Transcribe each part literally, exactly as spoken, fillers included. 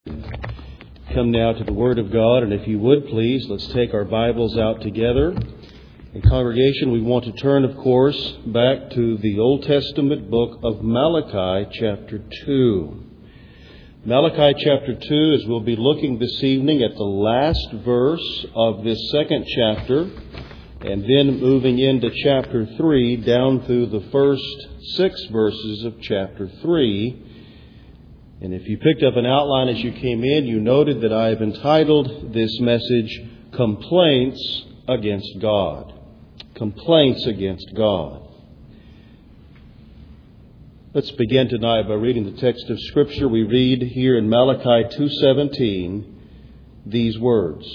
Come now to the Word of God, and if you would please, let's take our Bibles out together. In congregation, we want to turn, of course, back to the Old Testament book of Malachi, chapter two. Malachi chapter two, as we'll be looking this evening at the last verse of this second chapter, and then moving into chapter three, down through the first six verses of chapter three. And if you picked up an outline as you came in, you noted that I have entitled this message, Complaints Against God. Complaints Against God. Let's begin tonight by reading the text of Scripture. We read here in Malachi two seventeen these words.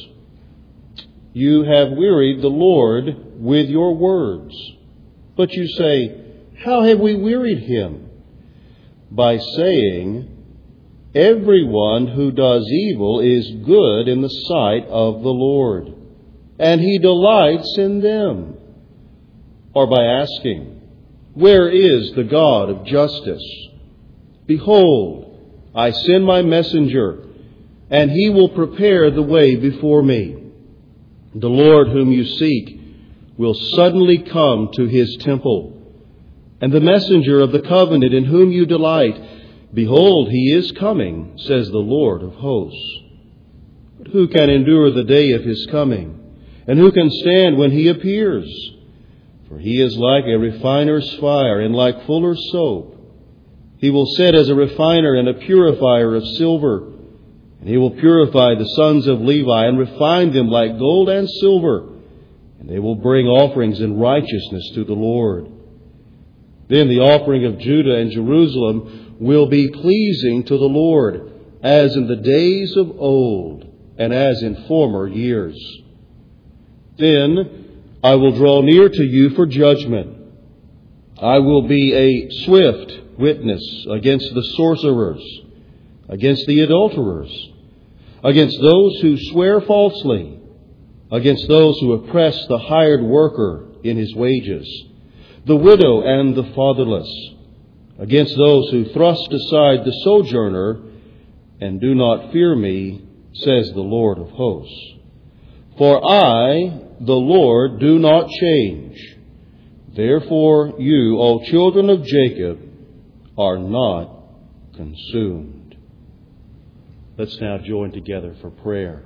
You have wearied the Lord with your words. But you say, how have we wearied Him? By saying, everyone who does evil is good in the sight of the Lord, and He delights in them. Or by asking, where is the God of justice? Behold, I send my messenger, and he will prepare the way before me. The Lord whom you seek will suddenly come to His temple, and the messenger of the covenant in whom you delight, behold, He is coming, says the Lord of hosts. But who can endure the day of His coming? And who can stand when He appears? For He is like a refiner's fire and like fuller's soap. He will sit as a refiner and a purifier of silver. And He will purify the sons of Levi and refine them like gold and silver. And they will bring offerings in righteousness to the Lord. Then the offering of Judah and Jerusalem will be pleasing to the Lord, as in the days of old and as in former years. Then I will draw near to you for judgment. I will be a swift witness against the sorcerers, against the adulterers, against those who swear falsely, against those who oppress the hired worker in his wages, the widow and the fatherless, against those who thrust aside the sojourner and do not fear me, says the Lord of hosts. For I, the Lord, do not change. Therefore you, O children of Jacob, are not consumed. Let's now join together for prayer.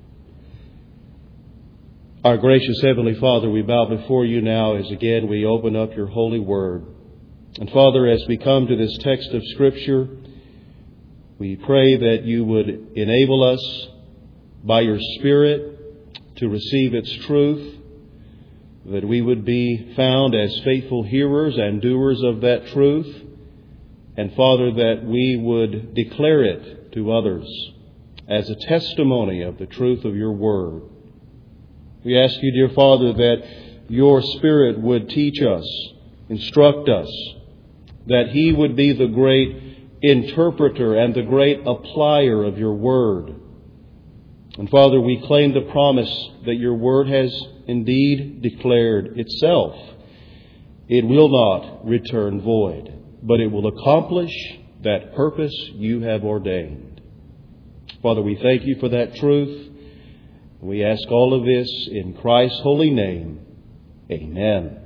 Our gracious Heavenly Father, we bow before you now as again we open up your holy word. And Father, as we come to this text of Scripture, we pray that you would enable us by your Spirit to receive its truth, that we would be found as faithful hearers and doers of that truth, and Father, that we would declare it to others as a testimony of the truth of your word. We ask you, dear Father, that your Spirit would teach us, instruct us, that He would be the great interpreter and the great applier of your word. And Father, we claim the promise that your word has indeed declared itself. It will not return void, but it will accomplish that purpose you have ordained. Father, we thank you for that truth. We ask all of this in Christ's holy name. Amen.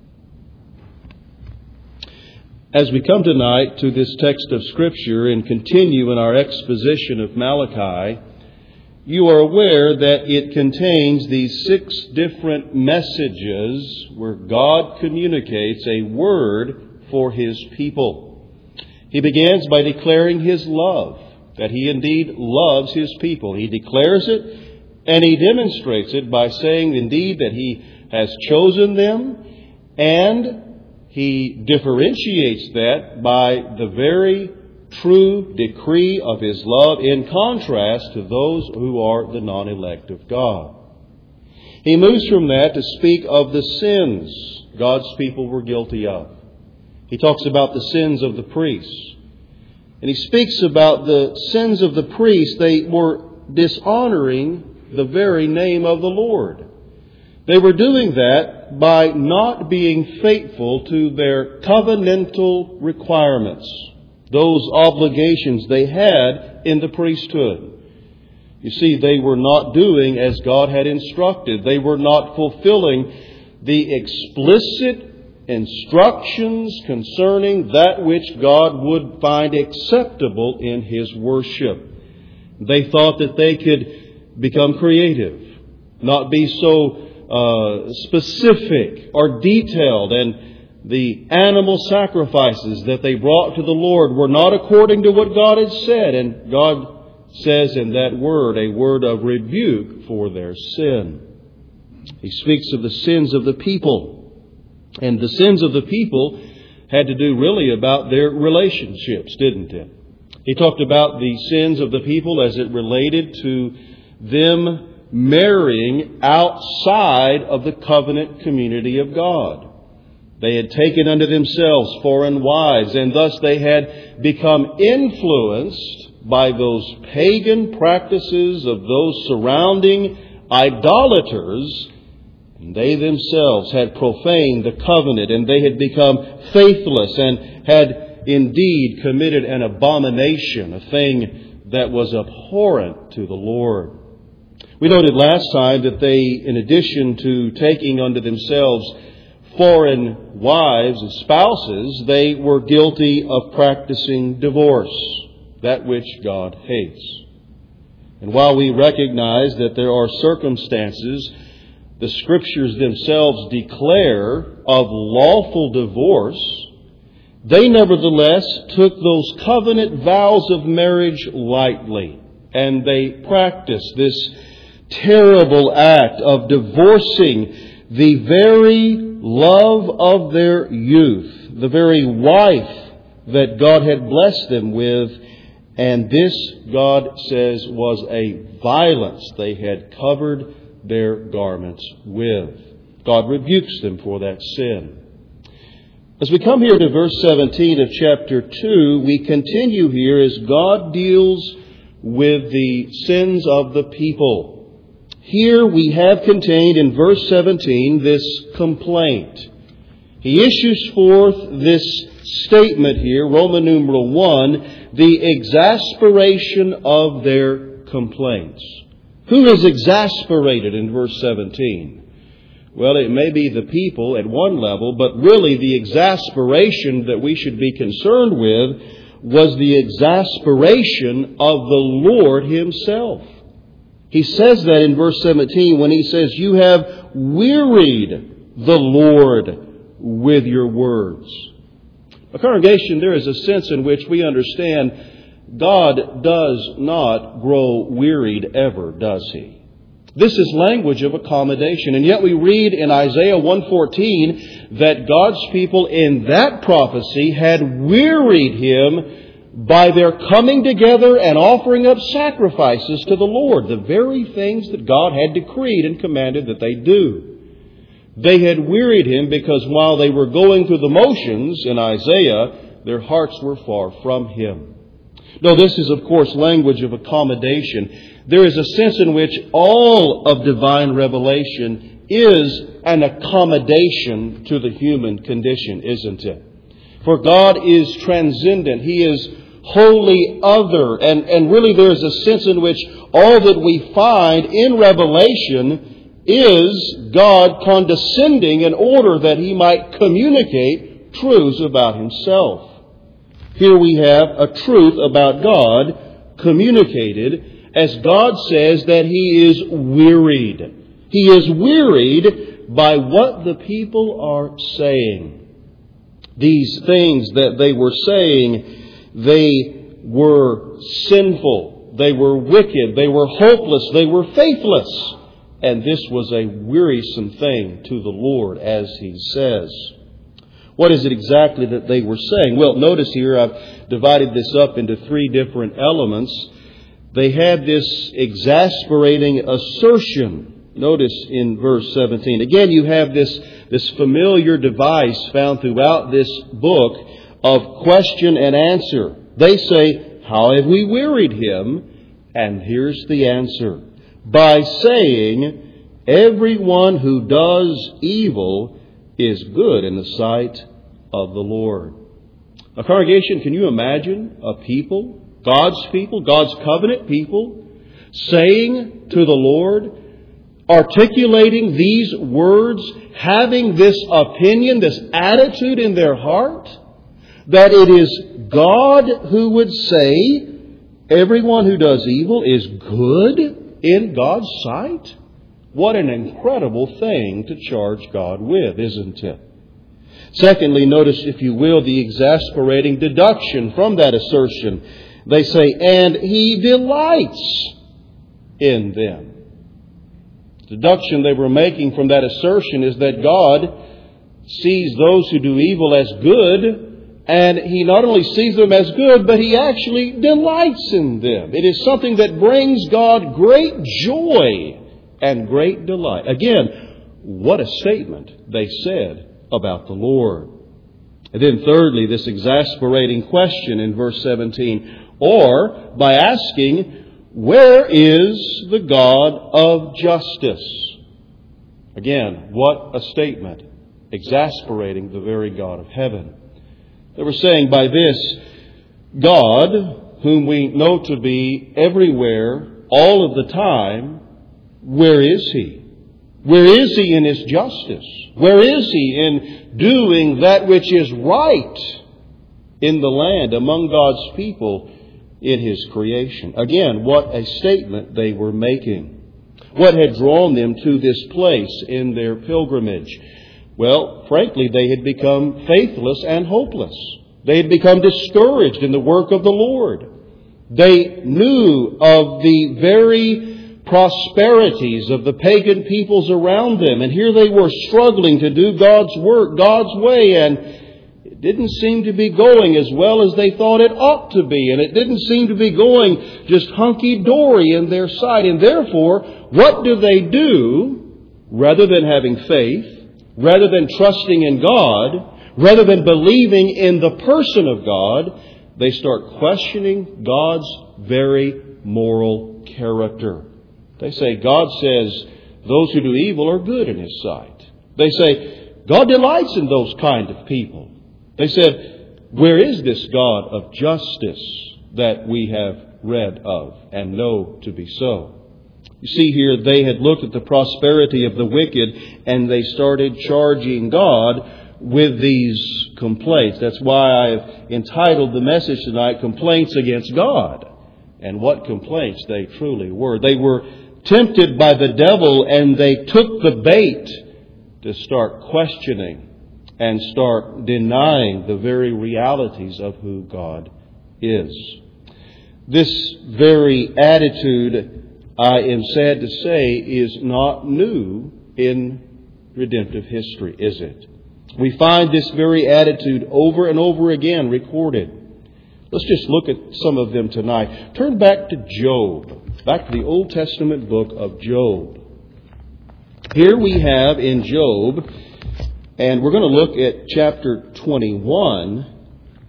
As we come tonight to this text of Scripture and continue in our exposition of Malachi, you are aware that it contains these six different messages where God communicates a word for His people. He begins by declaring His love, that He indeed loves His people. He declares it and He demonstrates it by saying indeed that He has chosen them, and He differentiates that by the very true decree of His love in contrast to those who are the non-elect of God. He moves from that to speak of the sins God's people were guilty of. He talks about the sins of the priests. And He speaks about the sins of the priests. They were dishonoring the very name of the Lord. They were doing that by not being faithful to their covenantal requirements. those obligations they had in the priesthood. You see, they were not doing as God had instructed. They were not fulfilling the explicit instructions concerning that which God would find acceptable in His worship. They thought that they could become creative, not be so uh, specific or detailed, and the animal sacrifices that they brought to the Lord were not according to what God had said. And God says in that word a word of rebuke for their sin. He speaks of the sins of the people. And the sins of the people had to do really about their relationships, didn't it? He talked about the sins of the people as it related to them marrying outside of the covenant community of God. They had taken unto themselves foreign wives, and thus they had become influenced by those pagan practices of those surrounding idolaters. And they themselves had profaned the covenant, and they had become faithless and had indeed committed an abomination, a thing that was abhorrent to the Lord. We noted last time that they, in addition to taking unto themselves foreign wives and spouses, they were guilty of practicing divorce, that which God hates. And while we recognize that there are circumstances the Scriptures themselves declare of lawful divorce, they nevertheless took those covenant vows of marriage lightly, and they practiced this terrible act of divorcing the very love of their youth, the very wife that God had blessed them with. And this, God says, was a violence they had covered their garments with. God rebukes them for that sin. As we come here to verse seventeen of chapter two, we continue here as God deals with the sins of the people. Here we have contained in verse seventeen this complaint. He issues forth this statement here, Roman numeral one, the exasperation of their complaints. Who is exasperated in verse seventeen? Well, it may be the people at one level, but really the exasperation that we should be concerned with was the exasperation of the Lord Himself. He says that in verse seventeen when He says, "You have wearied the Lord with your words." A congregation, there is a sense in which we understand God does not grow wearied ever, does He? This is language of accommodation. And yet we read in Isaiah one fourteen that God's people in that prophecy had wearied Him by their coming together and offering up sacrifices to the Lord, the very things that God had decreed and commanded that they do. They had wearied Him because while they were going through the motions in Isaiah, their hearts were far from Him. No, this is, of course, language of accommodation. There is a sense in which all of divine revelation is an accommodation to the human condition, isn't it? For God is transcendent. He is wholly other. And, and really there is a sense in which all that we find in Revelation is God condescending in order that He might communicate truths about Himself. Here we have a truth about God communicated as God says that He is wearied. He is wearied by what the people are saying. These things that they were saying, they were sinful, they were wicked, they were hopeless, they were faithless. And this was a wearisome thing to the Lord, as He says. What is it exactly that they were saying? Well, notice here I've divided this up into three different elements. They had this exasperating assertion. Notice in verse seventeen. Again, you have this, this familiar device found throughout this book of question and answer. They say, "How have we wearied Him?" And here's the answer. By saying, "Everyone who does evil is good in the sight of the Lord." A congregation, can you imagine a people, God's people, God's covenant people, saying to the Lord, articulating these words, having this opinion, this attitude in their heart, that it is God who would say everyone who does evil is good in God's sight? What an incredible thing to charge God with, isn't it? Secondly, notice, if you will, the exasperating deduction from that assertion. They say, and He delights in them. The deduction they were making from that assertion is that God sees those who do evil as good, and He not only sees them as good, but He actually delights in them. It is something that brings God great joy and great delight. Again, what a statement they said about the Lord. And then thirdly, this exasperating question in verse seventeen, or by asking, where is the God of justice? Again, what a statement, exasperating the very God of heaven. They were saying by this, God, whom we know to be everywhere, all of the time, where is He? Where is He in His justice? Where is He in doing that which is right in the land, among God's people, in His creation? Again, what a statement they were making. What had drawn them to this place in their pilgrimage? Well, frankly, they had become faithless and hopeless. They had become discouraged in the work of the Lord. They knew of the very prosperities of the pagan peoples around them. And here they were struggling to do God's work, God's way. And it didn't seem to be going as well as they thought it ought to be. And it didn't seem to be going just hunky-dory in their sight. And therefore, what do they do? Rather than having faith, rather than trusting in God, rather than believing in the person of God, they start questioning God's very moral character. They say, God says those who do evil are good in His sight. They say, God delights in those kind of people. They said, where is this God of justice that we have read of and know to be so? You see here, they had looked at the prosperity of the wicked and they started charging God with these complaints. That's why I've entitled the message tonight, Complaints Against God. And what complaints they truly were. They were tempted by the devil, and they took the bait to start questioning and start denying the very realities of who God is. This very attitude, I am sad to say, is not new in redemptive history, is it? We find this very attitude over and over again recorded. Let's just look at some of them tonight. Turn back to Job, back to the Old Testament book of Job. Here we have in Job, and we're going to look at chapter twenty-one.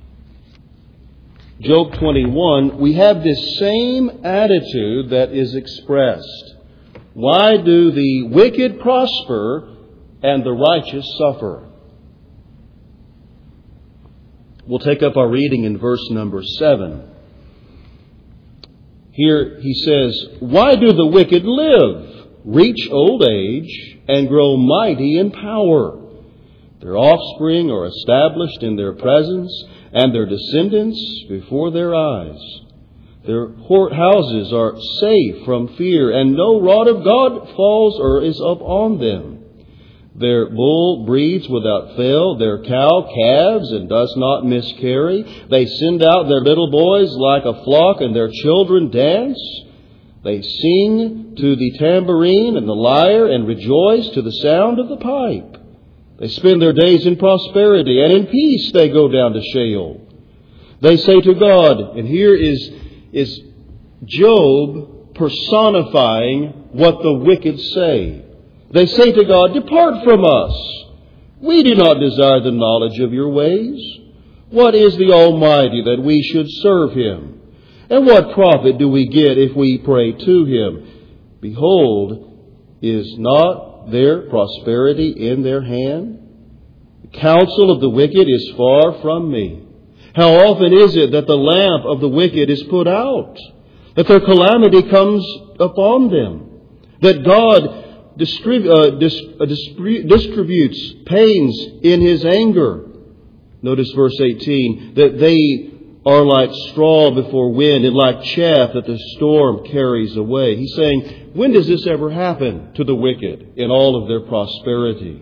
Job twenty-one, we have this same attitude that is expressed. Why do the wicked prosper and the righteous suffer? We'll take up our reading in verse number seven. Here he says, why do the wicked live, reach old age, and grow mighty in power? Their offspring are established in their presence, and their descendants before their eyes. Their houses are safe from fear, and no rod of God falls or is up on them. Their bull breeds without fail, their cow calves and does not miscarry. They send out their little boys like a flock, and their children dance. They sing to the tambourine and the lyre, and rejoice to the sound of the pipe. They spend their days in prosperity, and in peace they go down to Sheol. They say to God, and here is, is Job personifying what the wicked say. They say to God, depart from us. We do not desire the knowledge of your ways. What is the Almighty that we should serve Him? And what profit do we get if we pray to Him? Behold, is not there prosperity in their hand? The counsel of the wicked is far from me. How often is it that the lamp of the wicked is put out, that their calamity comes upon them, that God distrib- uh, dis- uh, distrib- distributes pains in His anger? Notice verse eighteen, that they are like straw before wind and like chaff that the storm carries away. He's saying, when does this ever happen to the wicked in all of their prosperity?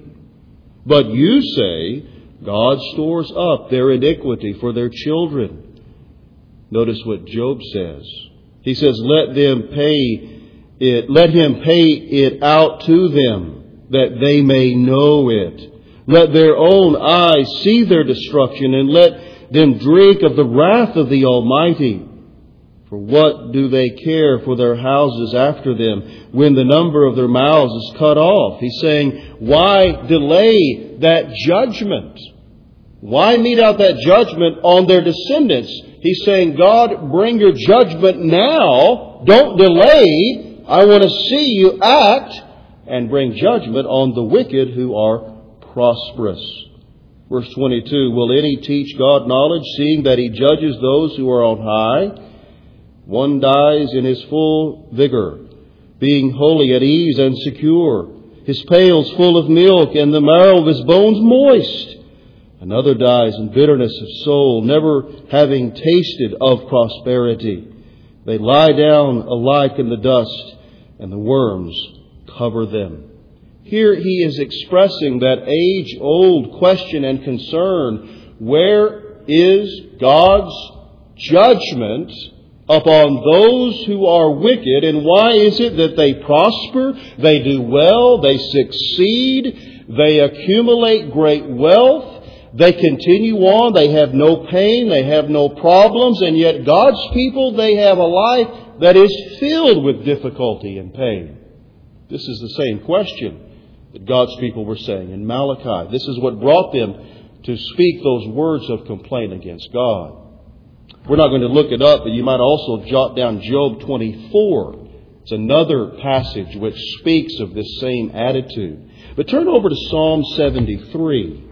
But you say, God stores up their iniquity for their children. Notice what Job says. He says, let them pay it, let him pay it out to them, that they may know it. Let their own eyes see their destruction, and let them drink of the wrath of the Almighty. For what do they care for their houses after them, when the number of their mouths is cut off? He's saying, why delay that judgment? Why mete out that judgment on their descendants? He's saying, God, bring your judgment now. Don't delay. I want to see you act and bring judgment on the wicked who are prosperous. Verse twenty-two, will any teach God knowledge, seeing that He judges those who are on high? One dies in his full vigor, being wholly at ease and secure, his pails full of milk, and the marrow of his bones moist. Another dies in bitterness of soul, never having tasted of prosperity. They lie down alike in the dust, and the worms cover them. Here he is expressing that age-old question and concern. Where is God's judgment upon those who are wicked? And why is it that they prosper, they do well, they succeed, they accumulate great wealth, they continue on, they have no pain, they have no problems, and yet God's people, they have a life that is filled with difficulty and pain? This is the same question that God's people were saying in Malachi. This is what brought them to speak those words of complaint against God. We're not going to look it up, but you might also jot down Job twenty-four. It's another passage which speaks of this same attitude. But turn over to Psalm seventy-three.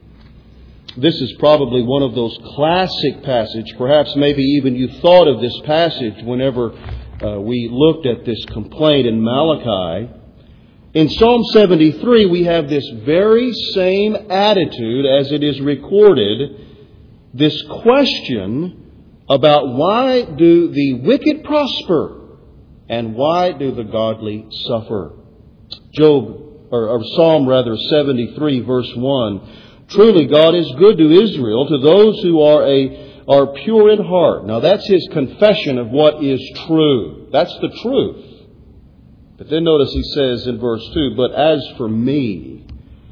This is probably one of those classic passages. Perhaps maybe even you thought of this passage whenever uh, we looked at this complaint in Malachi. In Psalm seventy-three, we have this very same attitude as it is recorded. This question about why do the wicked prosper and why do the godly suffer. Job, or, or Psalm rather, seventy-three verse one. Truly God is good to Israel, to those who are a are pure in heart. Now that's his confession of what is true. That's the truth. But then notice he says in verse two, but as for me,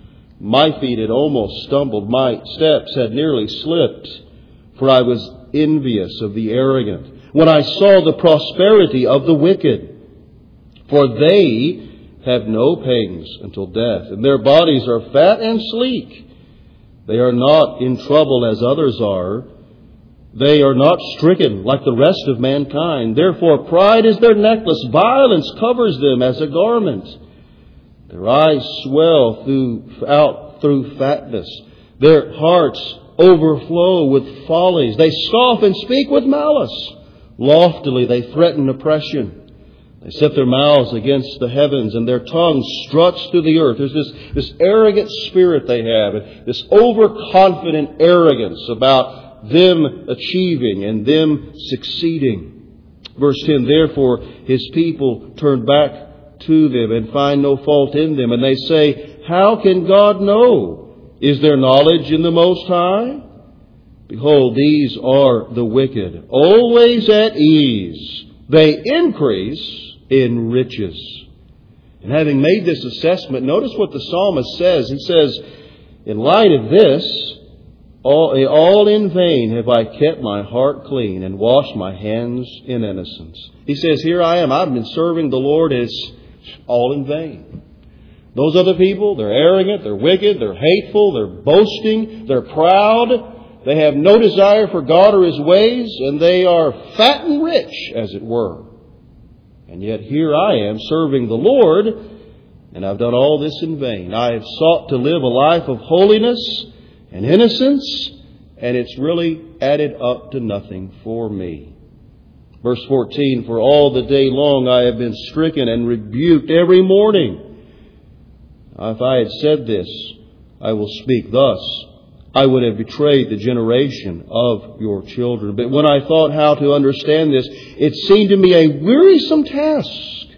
my feet had almost stumbled, my steps had nearly slipped, for I was envious of the arrogant when I saw the prosperity of the wicked. For they have no pangs until death, and their bodies are fat and sleek. They are not in trouble as others are. They are not stricken like the rest of mankind. Therefore pride is their necklace, violence covers them as a garment. Their eyes swell through, out through fatness. Their hearts overflow with follies. They scoff and speak with malice. Loftily they threaten oppression. They set their mouths against the heavens, and their tongue struts through the earth. There's this, this arrogant spirit they have, this overconfident arrogance about them achieving and them succeeding. Verse ten, therefore his people turn back to them and find no fault in them. And they say, how can God know? Is there knowledge in the Most High? Behold, these are the wicked, always at ease. They increase in riches. And having made this assessment, notice what the psalmist says. He says, in light of this, all, all in vain have I kept my heart clean and washed my hands in innocence. He says, here I am. I've been serving the Lord. It's all in vain. Those other people, they're arrogant, they're wicked, they're hateful, they're boasting, they're proud. They have no desire for God or His ways, and they are fat and rich, as it were. And yet here I am serving the Lord, and I've done all this in vain. I have sought to live a life of holiness and innocence, and it's really added up to nothing for me. Verse fourteen, for all the day long I have been stricken and rebuked every morning. If I had said this, I will speak thus, I would have betrayed the generation of your children. But when I thought how to understand this, it seemed to me a wearisome task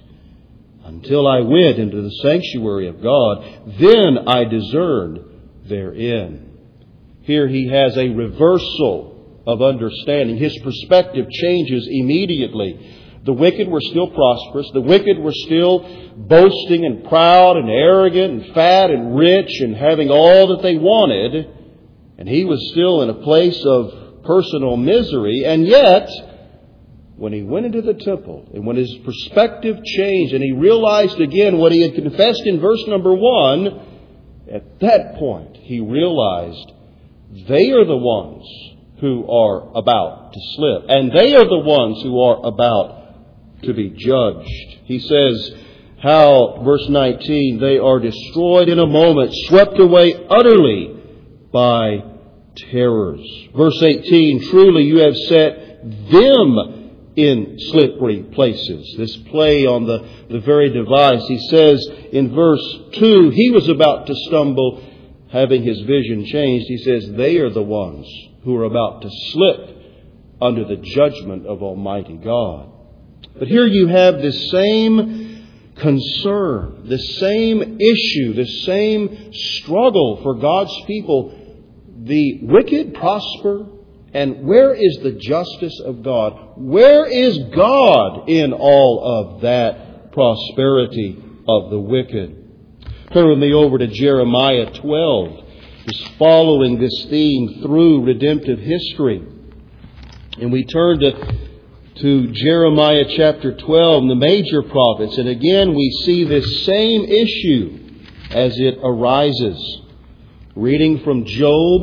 until I went into the sanctuary of God. Then I discerned therein. Here he has a reversal of understanding. His perspective changes immediately. The wicked were still prosperous. The wicked were still boasting and proud and arrogant and fat and rich and having all that they wanted. And he was still in a place of personal misery. And yet, when he went into the temple and when his perspective changed and he realized again what he had confessed in verse number one, at that point he realized they are the ones who are about to slip. And they are the ones who are about to be judged. He says how, verse nineteen, they are destroyed in a moment, swept away utterly by terrors. Verse eighteen, truly you have set them in slippery places. This play on the, the very device. He says in verse two, he was about to stumble, having his vision changed. He says they are the ones who are about to slip under the judgment of Almighty God. But here you have this same concern, this same issue, this same struggle for God's people. The wicked prosper, and where is the justice of God? Where is God in all of that prosperity of the wicked? Turn with me over to Jeremiah twelve, just following this theme through redemptive history. And we turn to to Jeremiah chapter twelve and the major prophets. And again, we see this same issue as it arises. Reading from Job,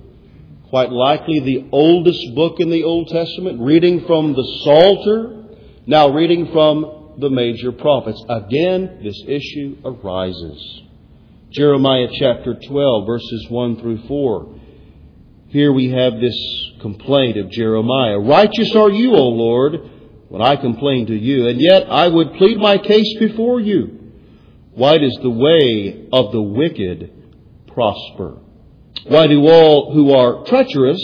quite likely the oldest book in the Old Testament. Reading from the Psalter. Now reading from the major prophets. Again, this issue arises. Jeremiah chapter twelve, verses one through four. Here we have this complaint of Jeremiah. Righteous are you, O Lord, when I complain to you, and yet I would plead my case before you. Why does the way of the wicked prosper? Why do all who are treacherous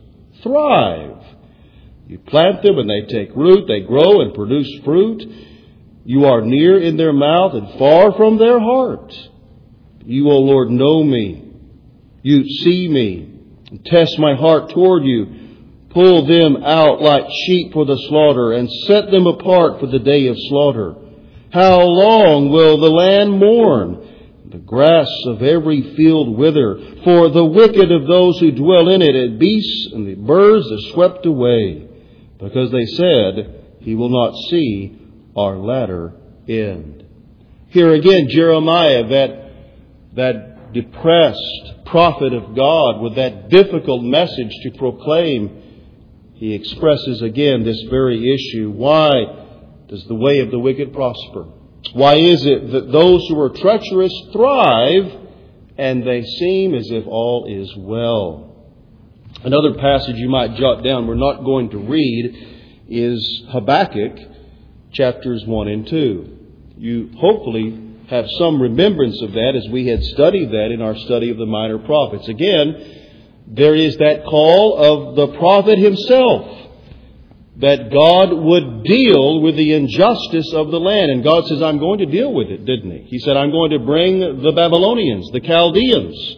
thrive? You plant them and they take root, they grow and produce fruit. You are near in their mouth and far from their heart. You, O Lord, know me. You see me. Test my heart toward you. Pull them out like sheep for the slaughter and set them apart for the day of slaughter. How long will the land mourn? The grass of every field wither. For the wicked of those who dwell in it, and beasts and the birds are swept away. Because they said, he will not see our latter end. Here again, Jeremiah, that, that depressed prophet of God with that difficult message to proclaim, he expresses again this very issue. Why does the way of the wicked prosper? Why is it that those who are treacherous thrive and they seem as if all is well? Another passage you might jot down, we're not going to read, is Habakkuk chapters one and two. You hopefully have some remembrance of that as we had studied that in our study of the minor prophets. Again, there is that call of the prophet himself that God would deal with the injustice of the land. And God says, I'm going to deal with it, didn't He? He said, I'm going to bring the Babylonians, the Chaldeans.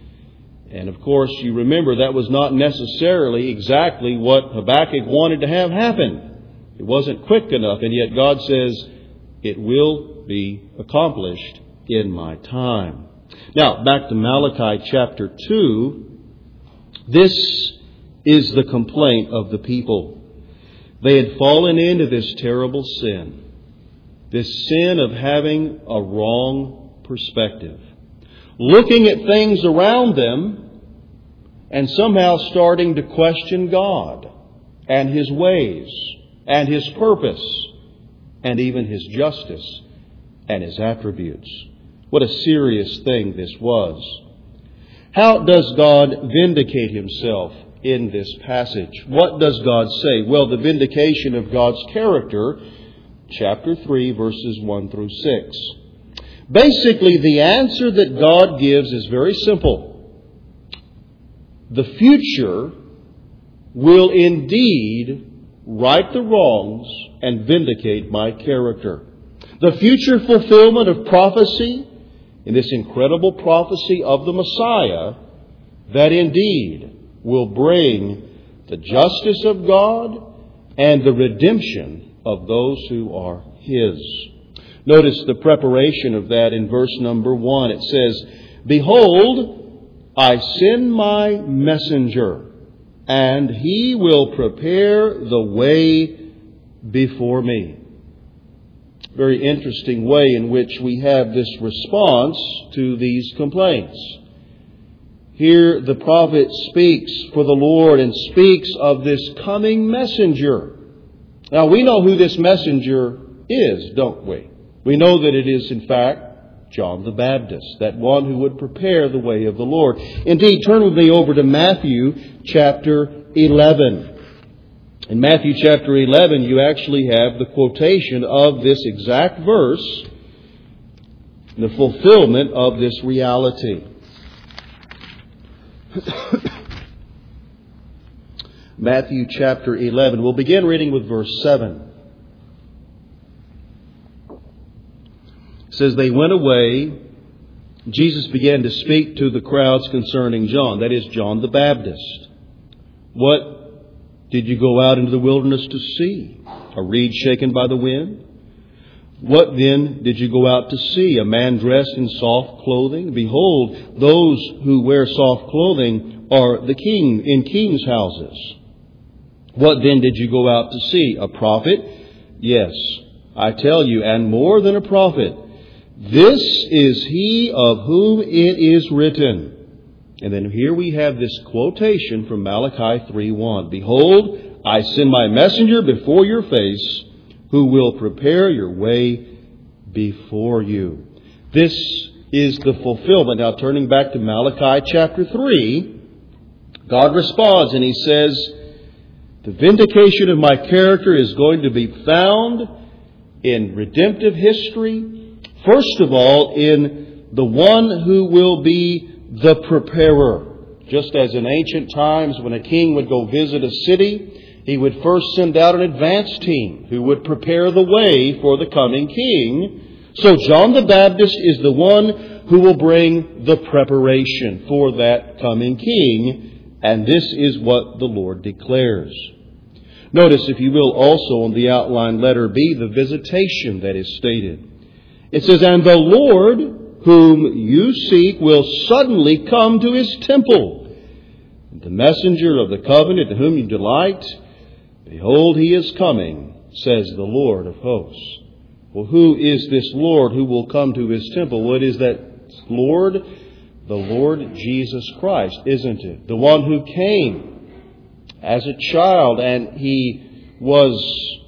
And of course, you remember that was not necessarily exactly what Habakkuk wanted to have happen. It wasn't quick enough. And yet God says, it will be accomplished in my time. Now, back to Malachi chapter two. This is the complaint of the people. They had fallen into this terrible sin. This sin of having a wrong perspective. Looking at things around them and somehow starting to question God and His ways and His purpose and even His justice and His attributes. What a serious thing this was. How does God vindicate Himself in this passage? What does God say? Well, the vindication of God's character, chapter three, verses one through six. Basically, the answer that God gives is very simple. The future will indeed right the wrongs and vindicate my character. The future fulfillment of prophecy, in this incredible prophecy of the Messiah, that indeed will bring the justice of God and the redemption of those who are His. Notice the preparation of that in verse number one. It says, "Behold, I send my messenger, and he will prepare the way before me." Very interesting way in which we have this response to these complaints. Here the prophet speaks for the Lord and speaks of this coming messenger. Now we know who this messenger is, don't we? We know that it is in fact John the Baptist, that one who would prepare the way of the Lord. Indeed, turn with me over to Matthew chapter eleven. In Matthew chapter eleven, you actually have the quotation of this exact verse, the fulfillment of this reality. Matthew chapter eleven. We'll begin reading with verse seven. It says, "They went away. Jesus began to speak to the crowds concerning John," that is, John the Baptist. "What did you go out into the wilderness to see? A reed shaken by the wind? What then did you go out to see? A man dressed in soft clothing? Behold, those who wear soft clothing are the king in kings' houses. What then did you go out to see? A prophet? Yes, I tell you, and more than a prophet. This is he of whom it is written." And then here we have this quotation from Malachi three one. "Behold, I send my messenger before your face, who will prepare your way before you." This is the fulfillment. Now turning back to Malachi chapter three, God responds and He says, the vindication of my character is going to be found in redemptive history. First of all, in the one who will be the preparer. Just as in ancient times when a king would go visit a city, he would first send out an advance team who would prepare the way for the coming king. So John the Baptist is the one who will bring the preparation for that coming king. And this is what the Lord declares. Notice, if you will, also on the outline letter B, the visitation that is stated. It says, "And the Lord whom you seek will suddenly come to His temple. The messenger of the covenant in whom you delight, behold, He is coming, says the Lord of hosts." Well, who is this Lord who will come to His temple? What is that Lord? The Lord Jesus Christ, isn't it? The one who came as a child, and He was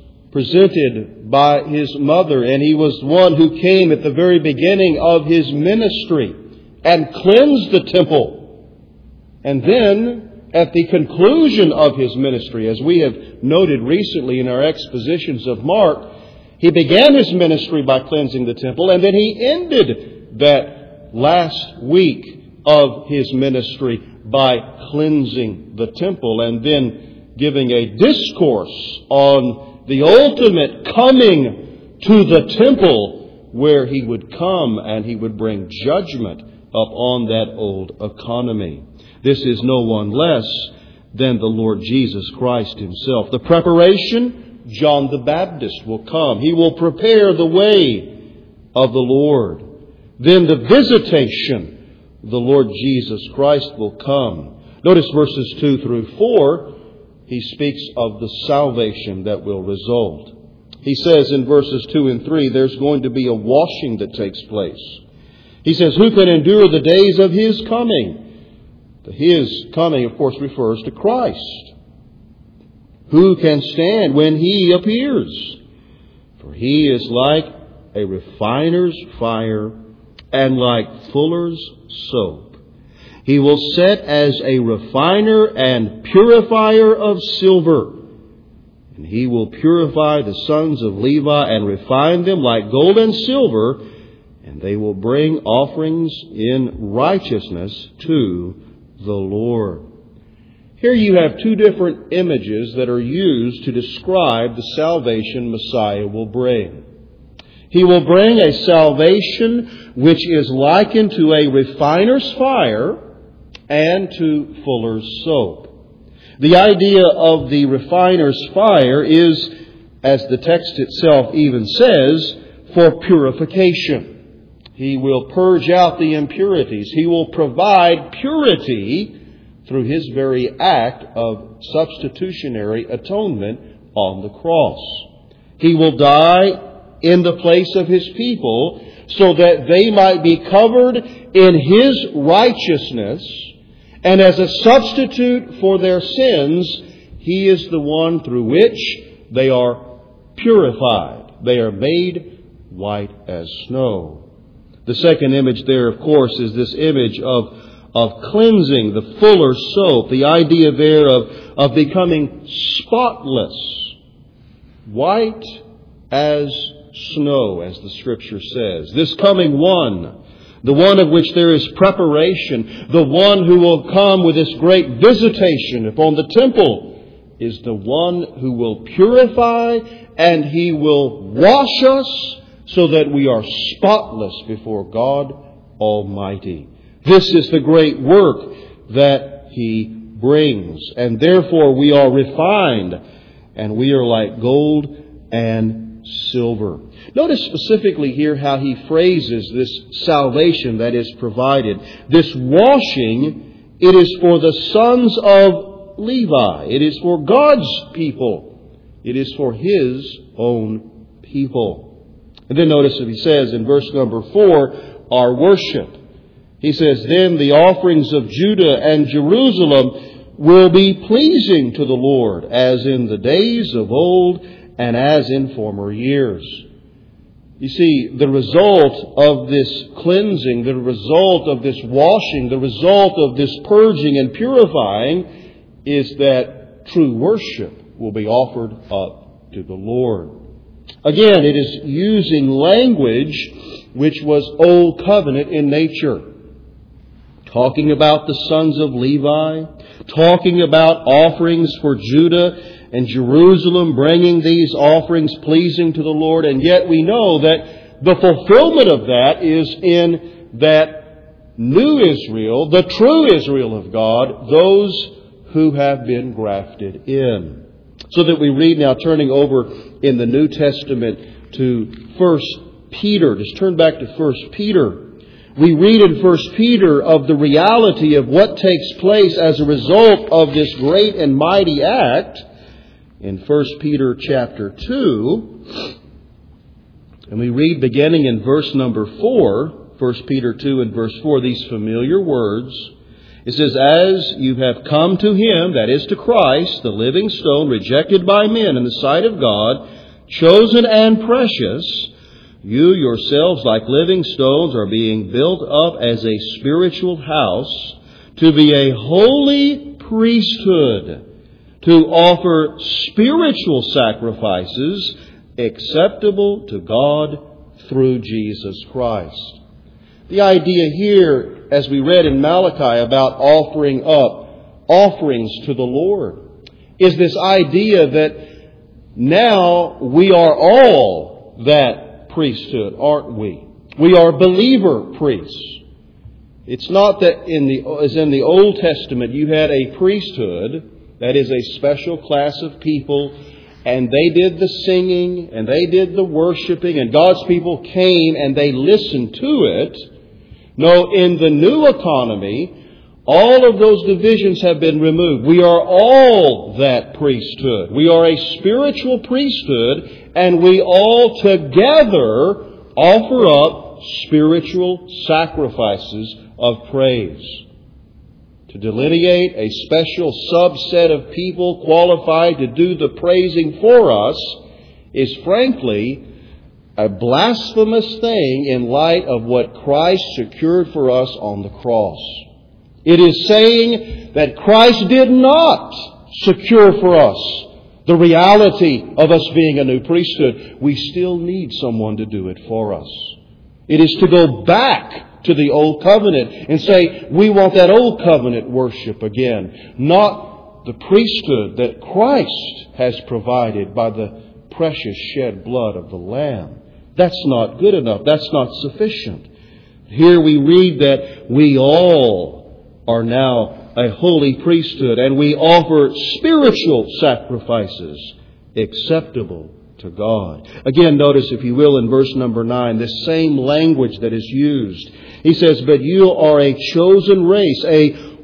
presented by His mother, and He was one who came at the very beginning of His ministry and cleansed the temple. And then, at the conclusion of His ministry, as we have noted recently in our expositions of Mark, He began His ministry by cleansing the temple, and then He ended that last week of His ministry by cleansing the temple, and then giving a discourse on the ultimate coming to the temple, where He would come and He would bring judgment upon that old economy. This is no one less than the Lord Jesus Christ Himself. The preparation, John the Baptist will come. He will prepare the way of the Lord. Then the visitation, the Lord Jesus Christ will come. Notice verses two through four. He speaks of the salvation that will result. He says in verses two and three, there's going to be a washing that takes place. He says, "Who can endure the days of His coming?" The His coming, of course, refers to Christ. "Who can stand when He appears? For He is like a refiner's fire and like fuller's soap. He will set as a refiner and purifier of silver. And he will purify the sons of Levi and refine them like gold and silver, and they will bring offerings in righteousness to the Lord. Here you have two different images that are used to describe the salvation Messiah will bring. He will bring a salvation which is likened to a refiner's fire and to fuller's soap. The idea of the refiner's fire is, as the text itself even says, for purification. He will purge out the impurities. He will provide purity through His very act of substitutionary atonement on the cross. He will die in the place of His people so that they might be covered in His righteousness. And as a substitute for their sins, He is the one through which they are purified. They are made white as snow. The second image there, of course, is this image of, of cleansing, the fuller soap. The idea there of, of becoming spotless, white as snow, as the Scripture says. This coming one, the one of which there is preparation, the one who will come with this great visitation upon the temple, is the one who will purify, and He will wash us so that we are spotless before God Almighty. This is the great work that He brings, and therefore we are refined, and we are like gold and silver. Notice specifically here how he phrases this salvation that is provided. This washing, it is for the sons of Levi. It is for God's people. It is for His own people. And then notice that he says in verse number four, our worship. He says, then the offerings of Judah and Jerusalem will be pleasing to the Lord, as in the days of old and as in former years. You see, the result of this cleansing, the result of this washing, the result of this purging and purifying is that true worship will be offered up to the Lord. Again, it is using language which was old covenant in nature. Talking about the sons of Levi, talking about offerings for Judah and Jerusalem, bringing these offerings pleasing to the Lord. And yet we know that the fulfillment of that is in that new Israel, the true Israel of God, those who have been grafted in. So that we read now, turning over in the New Testament to First Peter. Just turn back to First Peter. We read in First Peter of the reality of what takes place as a result of this great and mighty act in First Peter chapter two. And we read beginning in verse number four, First Peter two and verse four, these familiar words. It says, as you have come to Him, that is to Christ, the living stone, rejected by men in the sight of God, chosen and precious, you yourselves, like living stones, are being built up as a spiritual house to be a holy priesthood, to offer spiritual sacrifices acceptable to God through Jesus Christ. The idea here, as we read in Malachi about offering up offerings to the Lord, is this idea that now we are all that priesthood, aren't we? We are believer priests. It's not that in the, as in the Old Testament you had a priesthood, that is a special class of people, and they did the singing and they did the worshiping, and God's people came and they listened to it. No, in the new economy, all of those divisions have been removed. We are all that priesthood. We are a spiritual priesthood, and we all together offer up spiritual sacrifices of praise. To delineate a special subset of people qualified to do the praising for us is frankly a blasphemous thing in light of what Christ secured for us on the cross. It is saying that Christ did not secure for us the reality of us being a new priesthood. We still need someone to do it for us. It is to go back to the old covenant and say, we want that old covenant worship again. Not the priesthood that Christ has provided by the precious shed blood of the Lamb. That's not good enough. That's not sufficient. Here we read that we all are now a holy priesthood, and we offer spiritual sacrifices acceptable to God. Again, notice, if you will, in verse number nine, this same language that is used. He says, but you are a chosen race, a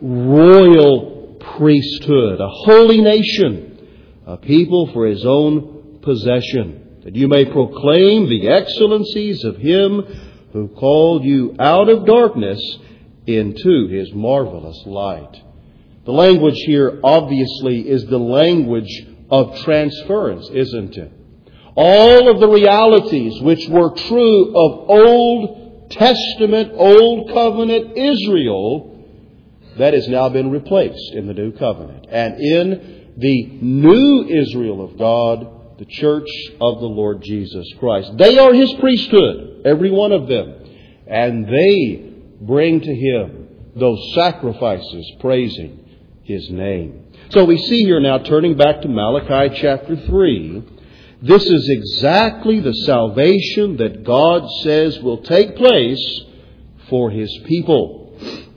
royal priesthood, a holy nation, a people for His own possession, that you may proclaim the excellencies of Him who called you out of darkness into His marvelous light. The language here obviously is the language of transference, isn't it? All of the realities which were true of Old Testament, Old Covenant Israel, that has now been replaced in the New Covenant. And in the new Israel of God, the church of the Lord Jesus Christ. They are His priesthood, every one of them. And they bring to Him those sacrifices praising His name. So we see here now, turning back to Malachi chapter three, this is exactly the salvation that God says will take place for His people.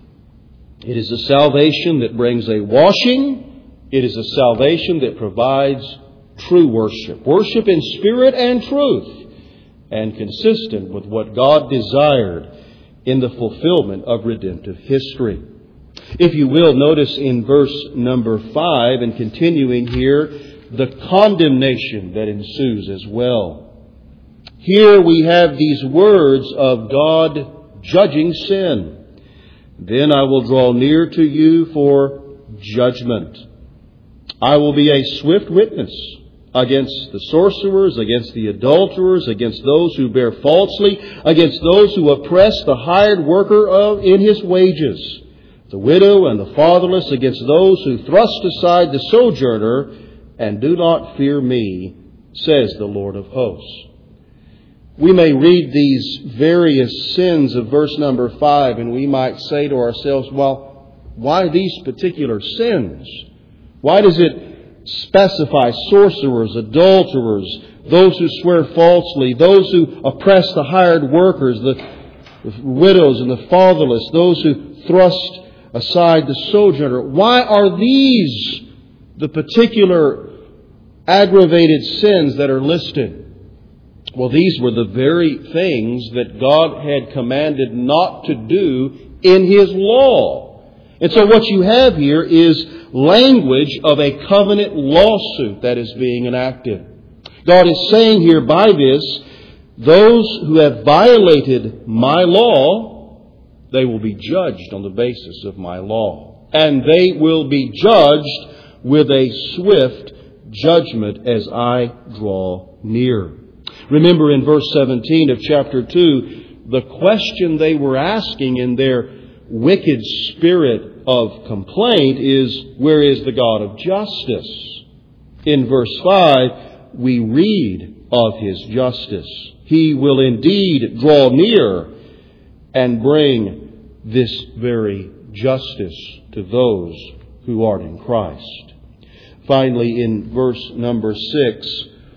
It is a salvation that brings a washing. It is a salvation that provides true worship. Worship in spirit and truth, and consistent with what God desired in the fulfillment of redemptive history. If you will, notice in verse number five, and continuing here, the condemnation that ensues as well. Here we have these words of God judging sin. Then I will draw near to you for judgment. I will be a swift witness against the sorcerers, against the adulterers, against those who bear falsely, against those who oppress the hired worker of in his wages, the widow and the fatherless, against those who thrust aside the sojourner and do not fear me, says the Lord of hosts. We may read these various sins of verse number five, and we might say to ourselves, well, why these particular sins? Why does it specify sorcerers, adulterers, those who swear falsely, those who oppress the hired workers, the widows and the fatherless, those who thrust aside the sojourner? Why are these the particular aggravated sins that are listed? Well, these were the very things that God had commanded not to do in His law. And so what you have here is language of a covenant lawsuit that is being enacted. God is saying here by this, those who have violated my law, they will be judged on the basis of my law. And they will be judged with a swift judgment as I draw near. Remember in verse seventeen of chapter two, the question they were asking in their wicked spirit of complaint is, where is the God of justice? In verse five, we read of His justice. He will indeed draw near and bring this very justice to those who are in Christ. Finally, in verse number six,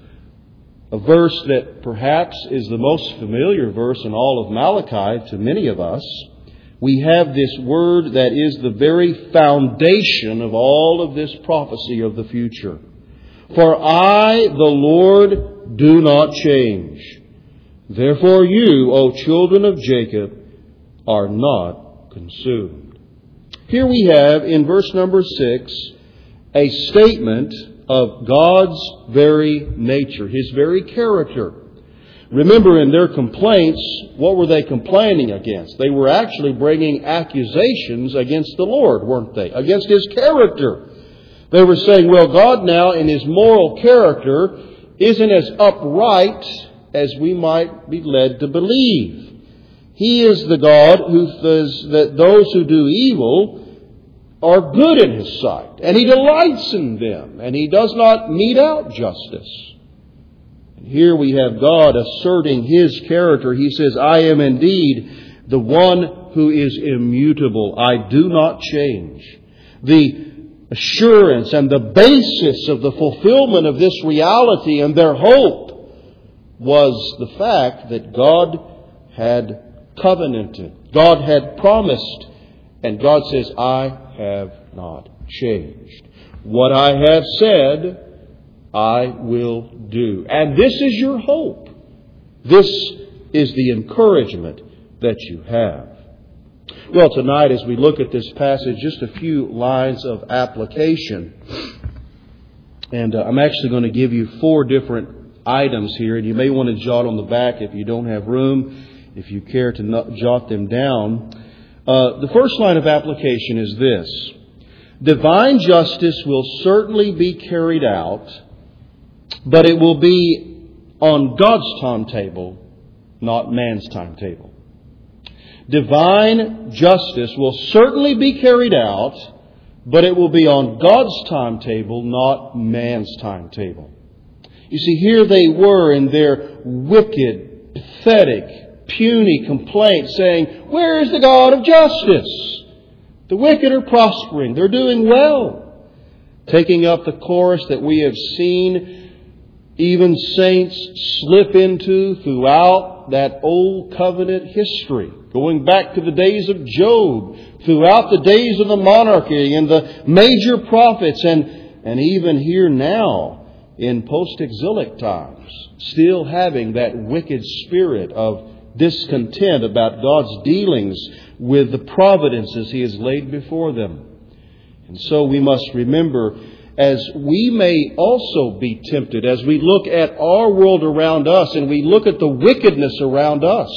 a verse that perhaps is the most familiar verse in all of Malachi to many of us, we have this word that is the very foundation of all of this prophecy of the future. For I, the Lord, do not change. Therefore you, O children of Jacob, are not consumed. Here we have in verse number six a statement of God's very nature, His very character. Remember, in their complaints, what were they complaining against? They were actually bringing accusations against the Lord, weren't they? Against His character. They were saying, well, God now in His moral character isn't as upright as we might be led to believe. He is the God who says that those who do evil are good in His sight, and He delights in them, and He does not mete out justice. And here we have God asserting His character. He says, I am indeed the one who is immutable. I do not change. The assurance and the basis of the fulfillment of this reality and their hope was the fact that God had covenanted. God had promised. And God says, I have not changed. What I have said, I will do. And this is your hope. This is the encouragement that you have. Well, tonight as we look at this passage, just a few lines of application. And uh, I'm actually going to give you four different items here. And you may want to jot on the back if you don't have room, if you care to not jot them down. Uh, the first line of application is this. Divine justice will certainly be carried out, but it will be on God's timetable, not man's timetable. Divine justice will certainly be carried out, but it will be on God's timetable, not man's timetable. You see, here they were in their wicked, pathetic, puny complaint saying, where is the God of justice? The wicked are prospering. They're doing well. Taking up the chorus that we have seen even saints slip into throughout that old covenant history. Going back to the days of Job, throughout the days of the monarchy and the major prophets, and, and even here now in post-exilic times, still having that wicked spirit of discontent about God's dealings with the providences He has laid before them. And so we must remember, as we may also be tempted, as we look at our world around us and we look at the wickedness around us,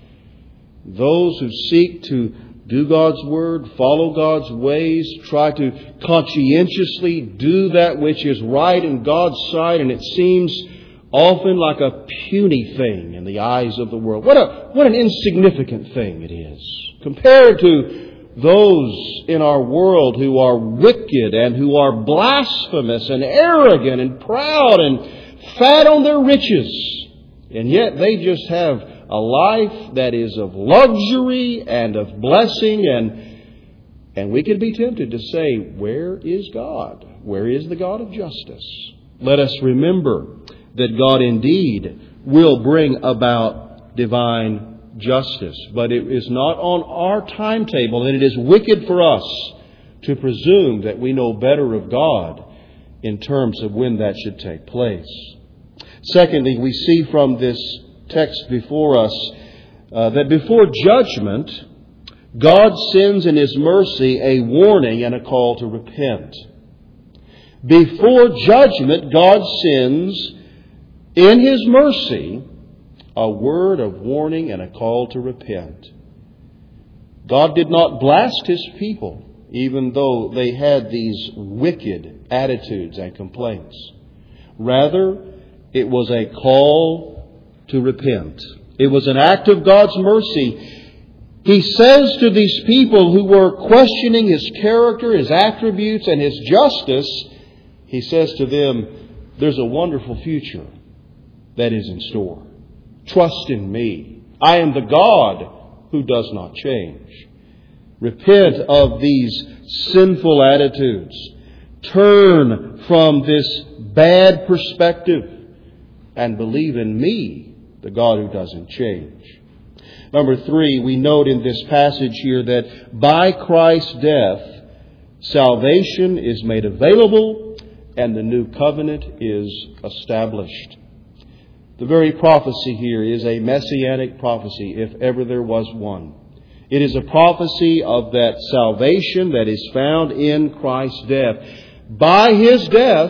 those who seek to do God's word, follow God's ways, try to conscientiously do that which is right in God's sight, and it seems often like a puny thing in the eyes of the world. What a what an insignificant thing it is compared to those in our world who are wicked and who are blasphemous and arrogant and proud and fat on their riches. And yet they just have a life that is of luxury and of blessing, and and we could be tempted to say, where is God? Where is the God of justice? Let us remember that God indeed will bring about divine justice. But it is not on our timetable, and it is wicked for us to presume that we know better of God in terms of when that should take place. Secondly, we see from this text before us uh, that before judgment, God sends in His mercy a warning and a call to repent. Before judgment, God sends in His mercy a word of warning and a call to repent. God did not blast His people, even though they had these wicked attitudes and complaints. Rather, it was a call to repent. It was an act of God's mercy. He says to these people who were questioning His character, His attributes, and His justice, He says to them, there's a wonderful future that is in store. Trust in me. I am the God who does not change. Repent of these sinful attitudes. Turn from this bad perspective and believe in me, the God who doesn't change. Number three, we note in this passage here that by Christ's death, salvation is made available and the new covenant is established. The very prophecy here is a messianic prophecy, if ever there was one. It is a prophecy of that salvation that is found in Christ's death. By His death,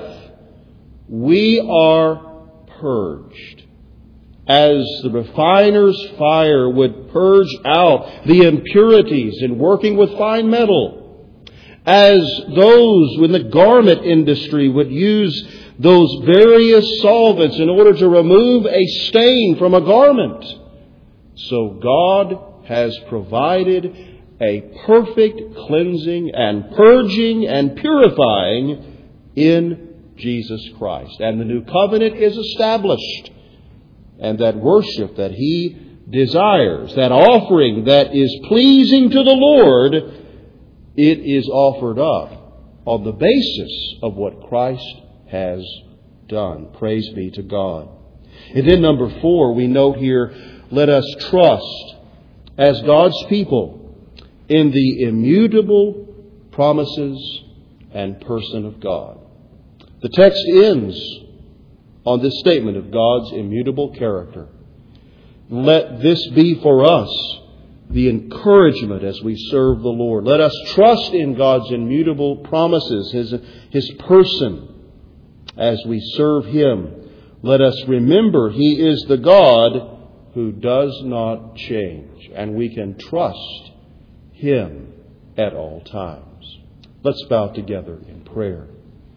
we are purged. As the refiner's fire would purge out the impurities in working with fine metal. As those in the garment industry would use those various solvents in order to remove a stain from a garment. So God has provided a perfect cleansing and purging and purifying in Jesus Christ. And the new covenant is established. And that worship that He desires, that offering that is pleasing to the Lord, it is offered up on the basis of what Christ has done. Praise be to God. And then number four, we note here, let us trust as God's people in the immutable promises and person of God. The text ends on this statement of God's immutable character. Let this be for us the encouragement as we serve the Lord. Let us trust in God's immutable promises, His, His person, as we serve Him. Let us remember He is the God who does not change, and we can trust Him at all times. Let's bow together in prayer.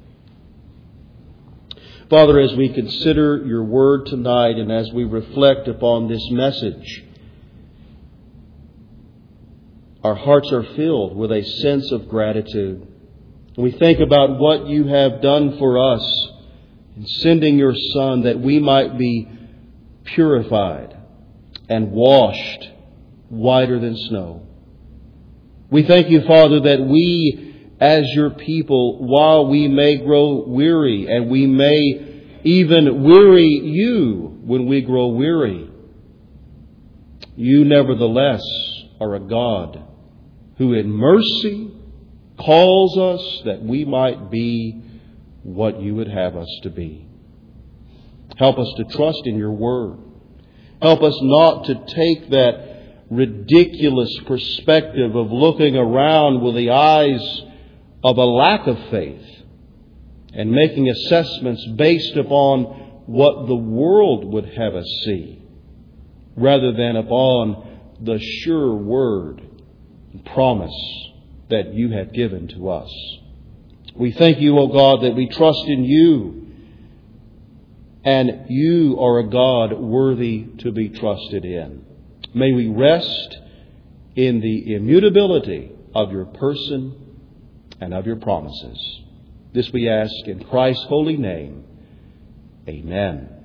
Father, as we consider Your Word tonight and as we reflect upon this message, our hearts are filled with a sense of gratitude. We think about what You have done for us in sending Your Son that we might be purified and washed whiter than snow. We thank You, Father, that we as Your people, while we may grow weary and we may even weary You when we grow weary, You nevertheless are a God who in mercy calls us that we might be what You would have us to be. Help us to trust in Your Word. Help us not to take that ridiculous perspective of looking around with the eyes of a lack of faith and making assessments based upon what the world would have us see, rather than upon the sure word and promise that You have given to us. We thank You, O God, that we trust in You, and You are a God worthy to be trusted in. May we rest in the immutability of Your person and of Your promises. This we ask in Christ's holy name. Amen.